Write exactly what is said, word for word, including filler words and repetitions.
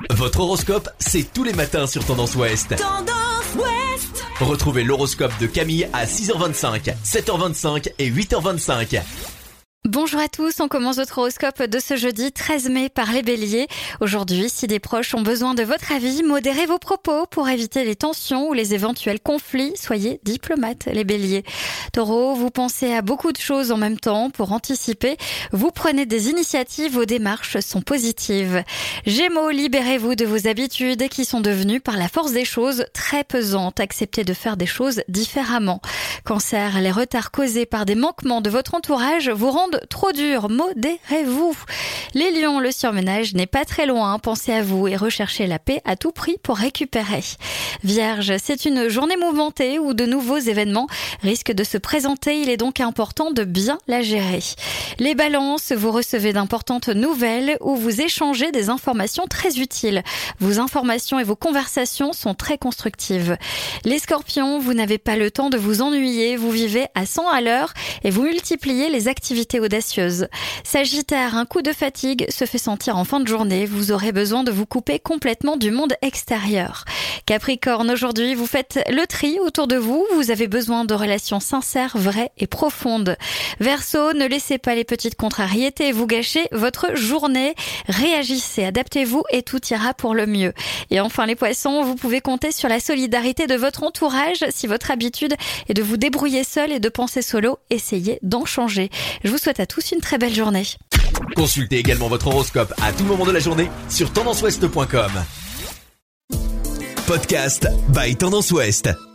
Votre horoscope, c'est tous les matins sur Tendance Ouest. Tendance Ouest. Retrouvez l'horoscope de Camille à six heures vingt-cinq, sept heures vingt-cinq et huit heures vingt-cinq. Bonjour à tous, on commence votre horoscope de ce jeudi treize mai par les béliers. Aujourd'hui, si des proches ont besoin de votre avis, modérez vos propos pour éviter les tensions ou les éventuels conflits. Soyez diplomates, les béliers. Taureau, vous pensez à beaucoup de choses en même temps pour anticiper. Vous prenez des initiatives, vos démarches sont positives. Gémeaux, libérez-vous de vos habitudes qui sont devenues par la force des choses très pesantes. Acceptez de faire des choses différemment. Cancer, les retards causés par des manquements de votre entourage vous rendent trop dur, modérez-vous. Les lions, le surmenage n'est pas très loin, pensez à vous et recherchez la paix à tout prix pour récupérer. Vierge, c'est une journée mouvementée où de nouveaux événements risquent de se présenter, il est donc important de bien la gérer. Les balances, vous recevez d'importantes nouvelles ou vous échangez des informations très utiles. Vos informations et vos conversations sont très constructives. Les scorpions, vous n'avez pas le temps de vous ennuyer, vous vivez à cent à l'heure et vous multipliez les activités audacieuse. Sagittaire, un coup de fatigue se fait sentir en fin de journée. Vous aurez besoin de vous couper complètement du monde extérieur. Capricorne, aujourd'hui, vous faites le tri autour de vous. Vous avez besoin de relations sincères, vraies et profondes. Verseau, ne laissez pas les petites contrariétés vous gâcher votre journée. Réagissez, adaptez-vous et tout ira pour le mieux. Et enfin, les poissons, vous pouvez compter sur la solidarité de votre entourage. Si votre habitude est de vous débrouiller seul et de penser solo, essayez d'en changer. Je vous souhaite à tous une très belle journée. Consultez également votre horoscope à tout moment de la journée sur tendance ouest point com. Podcast by Tendance Ouest.